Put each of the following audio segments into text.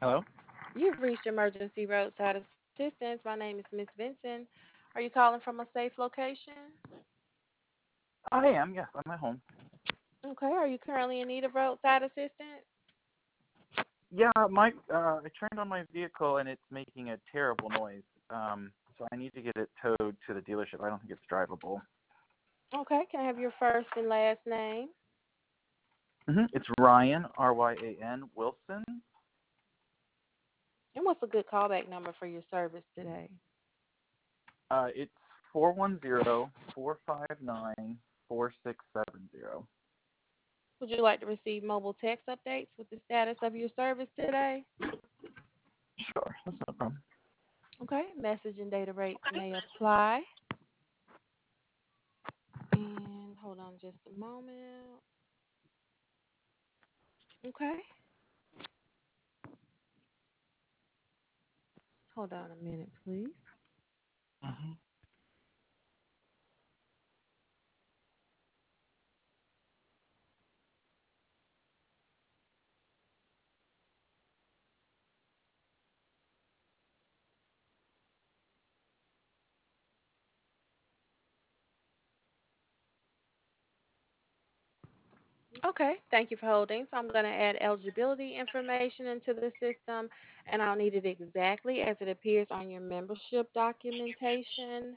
Hello? You've reached emergency roadside assistance. My name is Miss Vincent. Are you calling from a safe location? I am, yes, I'm at home. Okay. Are you currently in need of roadside assistance? Yeah, I turned on my vehicle and it's making a terrible noise. So I need to get it towed to the dealership. I don't think it's drivable. Okay. Can I have your first and last name? It's Ryan, Ryan Wilson. And what's a good callback number for your service today? It's 410-459-4670. Would you like to receive mobile text updates with the status of your service today? Sure, that's no problem. Okay. Message and data rates may apply. And hold on just a moment. Okay. Hold on a minute, please. hmm Okay, thank you for holding. So I'm going to add eligibility information into the system, and I'll need it exactly as it appears on your membership documentation.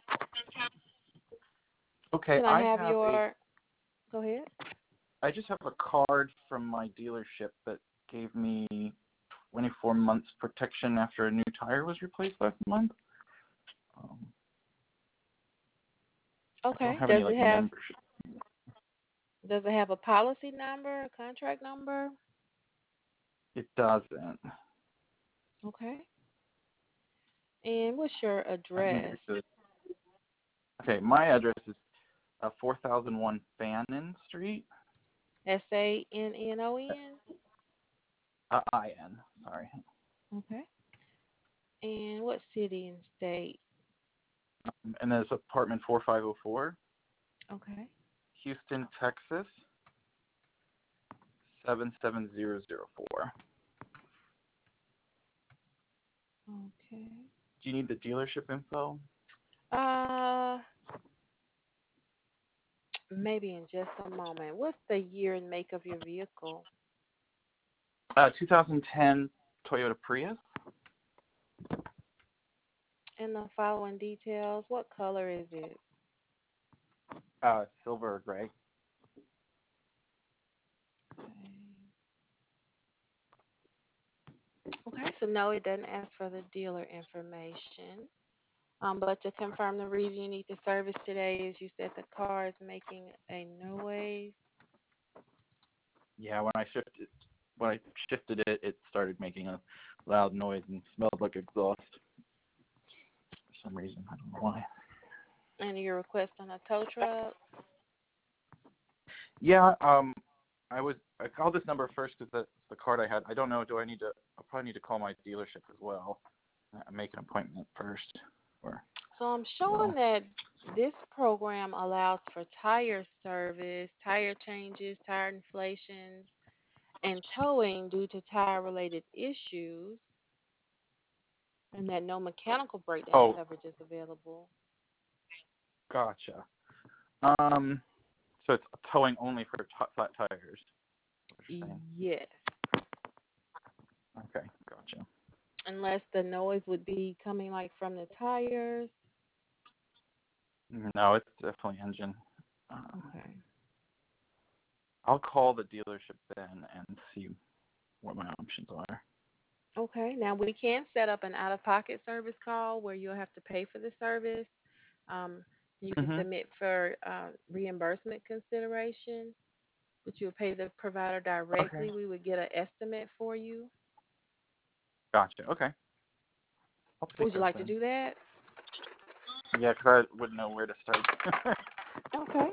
Okay, Can I have your? Go ahead. I just have a card from my dealership that gave me 24 months protection after a new tire was replaced last month. Um, I don't Okay. have any like membership. Does it have a policy number, a contract number? It doesn't. Okay. And what's your I can address? give you okay, my address is 4001 Fannin Street. SANNON. IN. Sorry. Okay. And what city and state? And then it's apartment 4504, Okay. Houston, Texas 77004. Okay. Do you need the dealership info? Uh, Maybe in just a moment. What's the year and make of your vehicle? 2010 Toyota Prius. And the following details. What color is it? Silver or gray. Okay, so no, it doesn't ask for the dealer information. But to confirm the reason you need the service today is you said the car is making a noise. Yeah, when I shifted it, it started making a loud noise and smelled like exhaust for some reason. I don't know why. And you're requesting a tow truck. Yeah, I called this number first because that's the card I had. I don't know. Do I need to? I'll probably need to call my dealership as well. Make an appointment first, or So I'm well. showing that this program allows for tire service, tire changes, tire inflations, and towing due to tire related issues, and that no mechanical breakdown Oh, coverage is available. gotcha. Um, so it's towing only for flat tires. What you're saying? Yes, Okay, gotcha. unless the noise would be coming like from the tires. No, it's definitely engine. Okay. I'll call the dealership then and see what my options are. Okay. Now we can set up an out of pocket service call where you'll have to pay for the service. Um, you can Mhm. submit for reimbursement consideration, but you'll pay the provider Okay. directly. We would get an estimate for you. Gotcha. Okay. I'll take Would you that like to then. do that? Yeah, 'cause I wouldn't know where to start. Okay.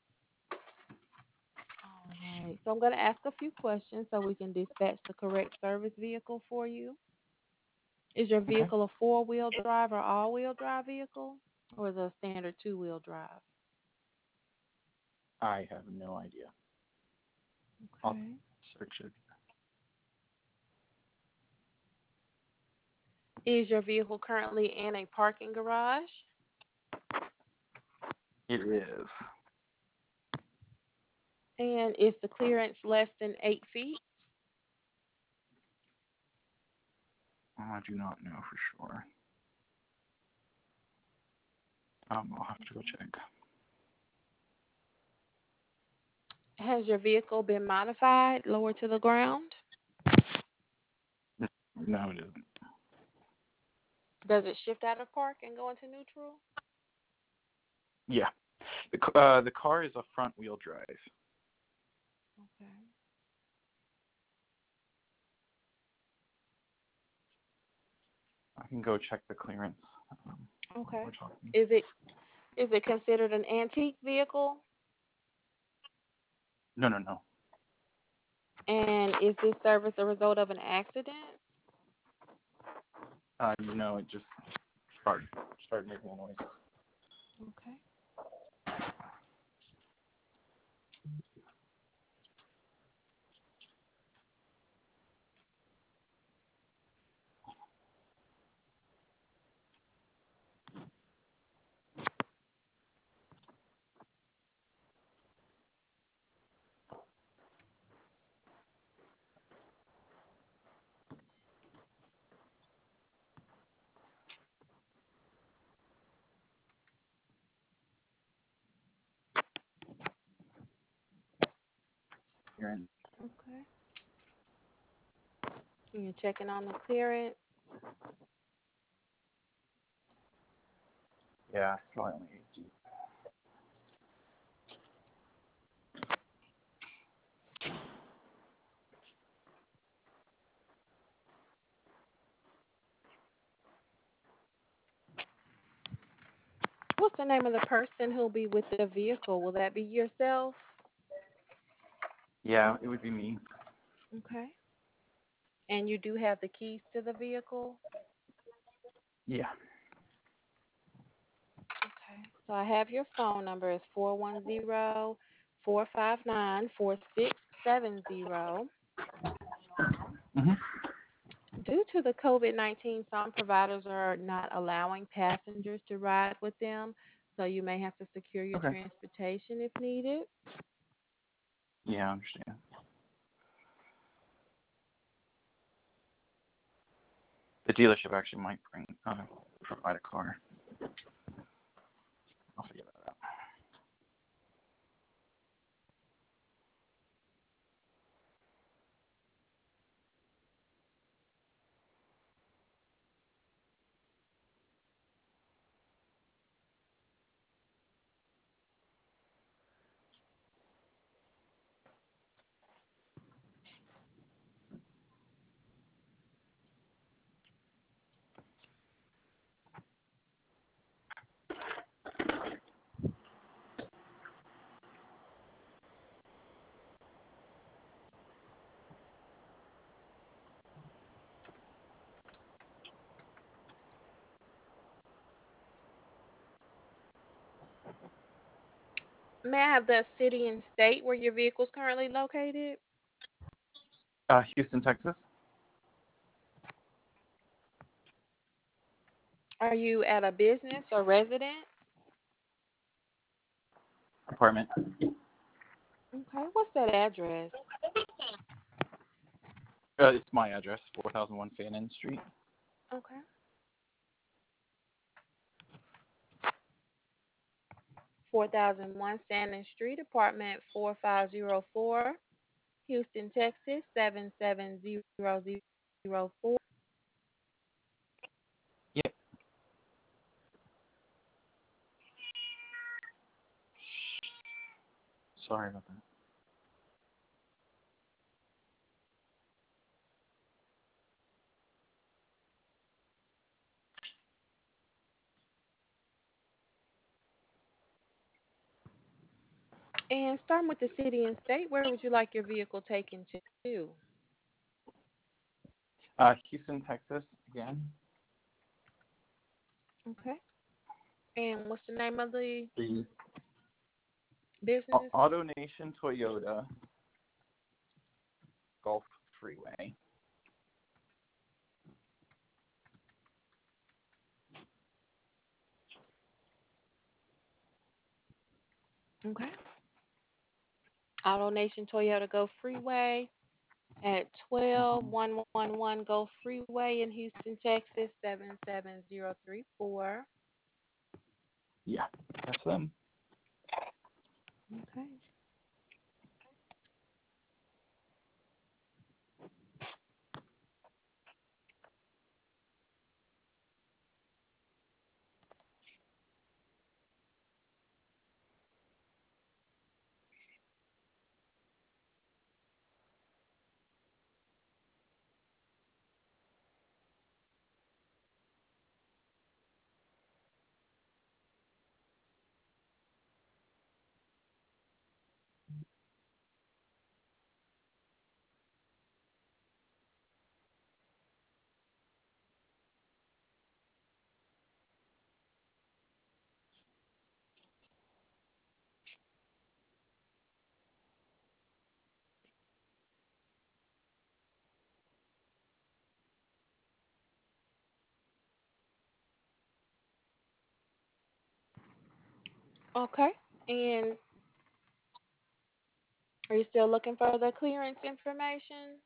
All right. So I'm going to ask a few questions so we can dispatch the correct service vehicle for you. Is your Okay. vehicle a four-wheel drive or all-wheel drive vehicle, or is it a standard two-wheel drive? I have no idea. I'll Okay. search it. Is your vehicle currently in a parking garage? It is. And is the clearance less than 8 feet? I do not know for sure. I'll have to go check. Has your vehicle been modified, lowered to the ground? No, it isn't. Does it shift out of park and go into neutral? Yeah. The car is a front wheel drive. Okay. I can go check the clearance. Okay. We're talking. Is it considered an antique vehicle? No, no, no. And is this service a result of an accident? No, it just started making a noise. Okay. Clearance. Okay. And you're checking on the clearance. Yeah, slightly. What's the name of the person who'll be with the vehicle? Will that be yourself? Yeah, it would be me. Okay. And you do have the keys to the vehicle? Yeah. Okay. So I have your phone number is 410-459-4670. Mhm. Due to the COVID-19, some providers are not allowing passengers to ride with them, so you may have to secure your Okay. transportation if needed. Yeah, I understand. The dealership actually might provide a car. I'll figure that out. May I have the city and state where your vehicle is currently located? Houston, Texas. Are you at a business or residence? Apartment. Okay, what's that address? It's my address, 4001 Fannin Street. Okay. 4001 Sandon Street, apartment 4504, Houston, Texas 77004. Yeah. Sorry about that. And starting with the city and state, where would you like your vehicle taken to? Houston, Texas again. Okay. And what's the name of the The business? AutoNation Toyota Gulf Freeway. Okay. AutoNation Toyota Go Freeway at Hmm. 12111 Go Freeway in Houston, Texas 77034. Yeah, that's them. Okay. Okay. And are you still looking for the clearance information?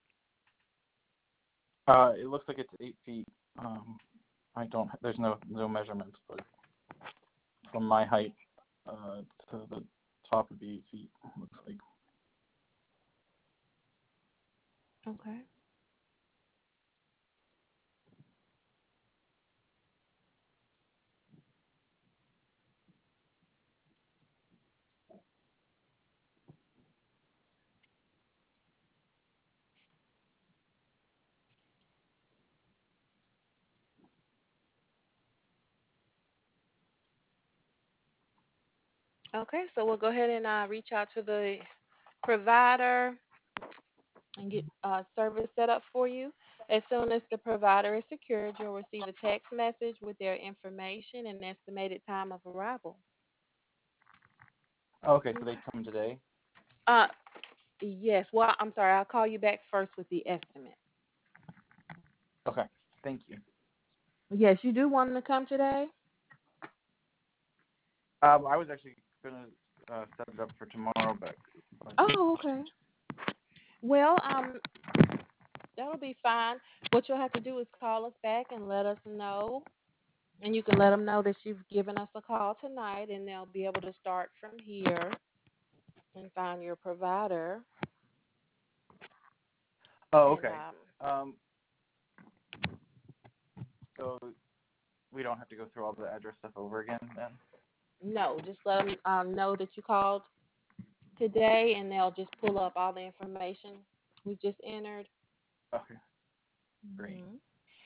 It looks like it's 8 feet. I don't. There's no measurements, but from my height to the top would be 8 feet. Looks like. Okay. Okay, so we'll go ahead and reach out to the provider and get service set up for you. As soon as the provider is secured, you'll receive a text message with their information and estimated time of arrival. Okay, so they Okay. come today. Uh, yes. Well, I'm sorry. I'll call you back first with the estimate. Okay, thank you. Yes, you do want them to come today? I was actually gonna set it up for tomorrow, but Oh, okay. Well, that'll be fine. What you'll have to do is call us back and let us know. And you can let them know that you've given us a call tonight, and they'll be able to start from here and find your provider. oh, And okay. Um, so we don't have to go through all the address stuff over again then. no, just let them know that you called today, and they'll just pull up all the information we just entered. Okay, great. Hmm.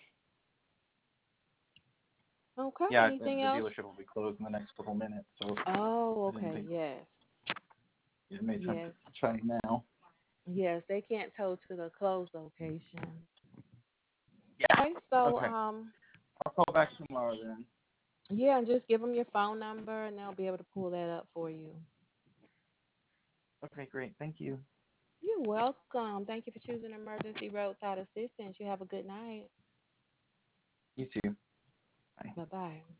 Okay. Yeah, Anything the else? dealership will be closed in the next couple minutes, so Oh, I didn't okay. think Yes. it made sense Yes. to try now. Yes. They can't tow to the closed location. Yeah. Okay. So, Okay. I'll call back tomorrow then. yeah, and just give them your phone number, and they'll be able to pull that up for you. Okay, great. Thank you. You're welcome. Thank you for choosing Emergency Roadside Assistance. You have a good night. You too. Bye. Bye bye.